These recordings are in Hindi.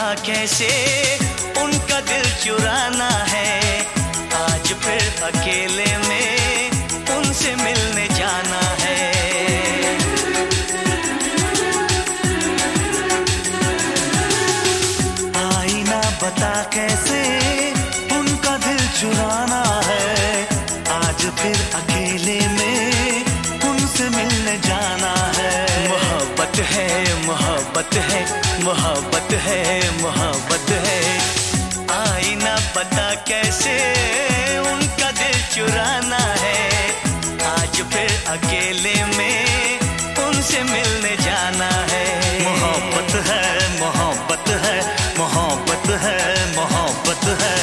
बता कैसे उनका दिल चुराना है। आज फिर अकेले में उनसे मिलने जाना है। आईना बता कैसे उनका दिल चुराना है। आज फिर अकेले में उनसे मिलने जाना है। मोहब्बत है, मोहब्बत है, मोहब्बत है, मोहब्बत है। आईना बता कैसे उनका दिल चुराना है। आज फिर अकेले में उनसे मिलने जाना है। मोहब्बत है, मोहब्बत है, मोहब्बत है, मोहब्बत है।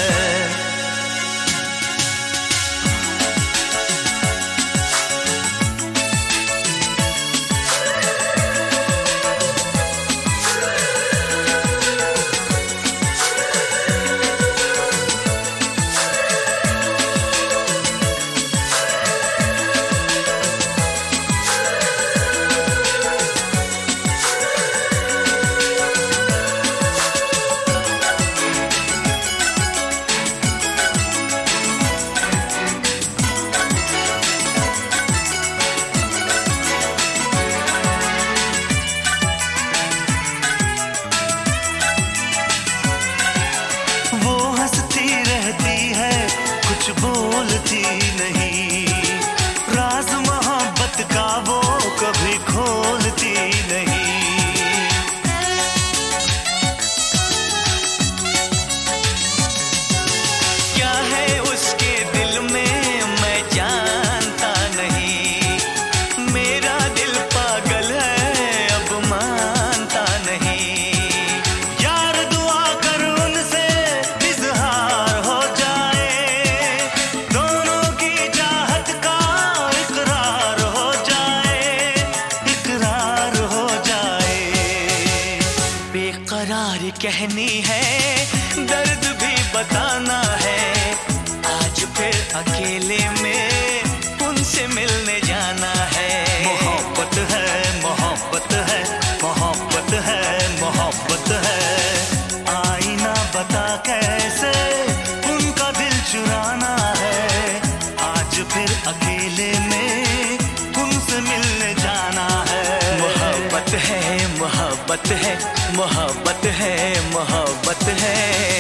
कुछ बोलती नहीं, राज मोहब्बत का वो कभी खोलती नहीं। क्या है उसके दिल में मैं जानता नहीं। मेरा दिल पागल है अब मानता नहीं। यार दुआ कर उनसे इज़हार हो जाए। बेकरार कहनी है, दर्द भी बताना है। आज फिर अकेले में उनसे मिलने जाना है। मोहब्बत है, मोहब्बत है, मोहब्बत है, मोहब्बत है। आईना बता कैसे उनका दिल चुराना है। आज फिर अकेले में उनसे मिलने जाना है। मोहब्बत है, मोहब्बत है, मोहब्बत है, मोहब्बत है।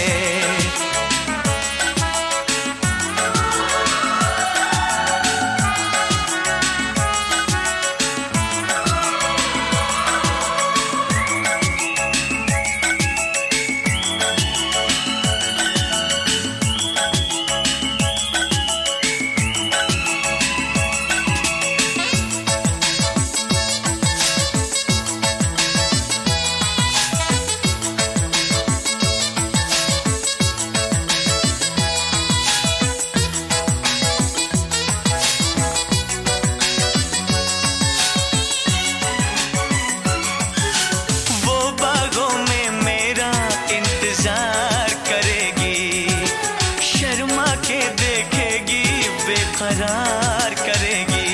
बेकरार करेगी।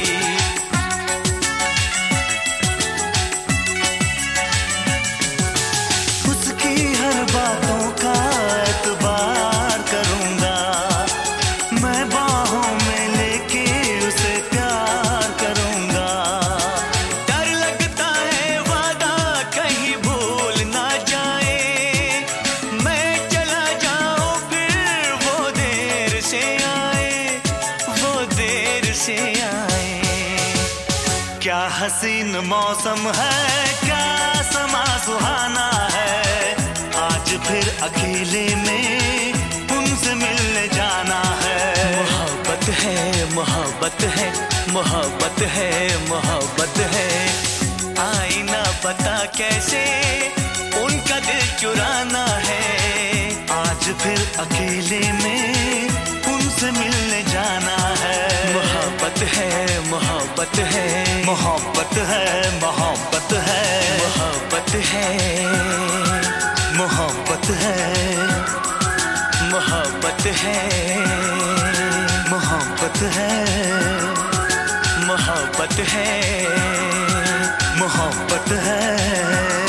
उसकी हर बातों का एतबार करूंगा। मैं बाहों में लेके उसे प्यार करूंगा। डर लगता है वादा कहीं भूल ना जाए। मैं चला जाऊं फिर वो देर से से आए। क्या हसीन मौसम है, क्या समा सुहाना है। आज फिर अकेले में उनसे मिलने जाना है। मोहब्बत है, मोहब्बत है, मोहब्बत है, मोहब्बत है। आईना बता कैसे उनका दिल चुराना है। आज फिर अकेले में उनसे मिलने जाना है। मोहब्बत है, मोहब्बत है, मोहब्बत है, मोहब्बत है, मोहब्बत है, मोहब्बत है, मोहब्बत है, मोहब्बत है, मोहब्बत है, मोहब्बत है।